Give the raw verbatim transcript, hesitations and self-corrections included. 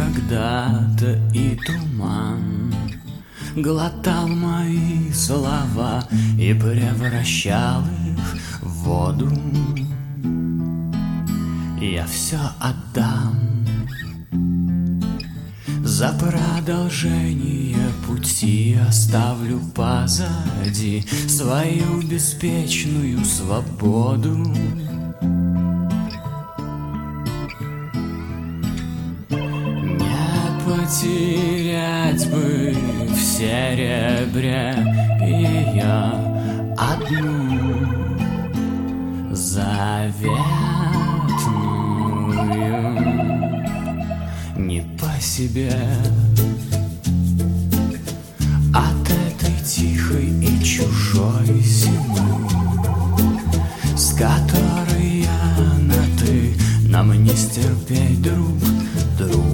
когда-то и туман глотал мои слова и превращал их в воду. Я все отдам за продолжение пути, оставлю позади свою беспечную свободу. Потерять бы в серебре ее одну заветную. Не по себе от этой тихой и чужой зимы, с которой я на ты, нам не стерпеть друг другу.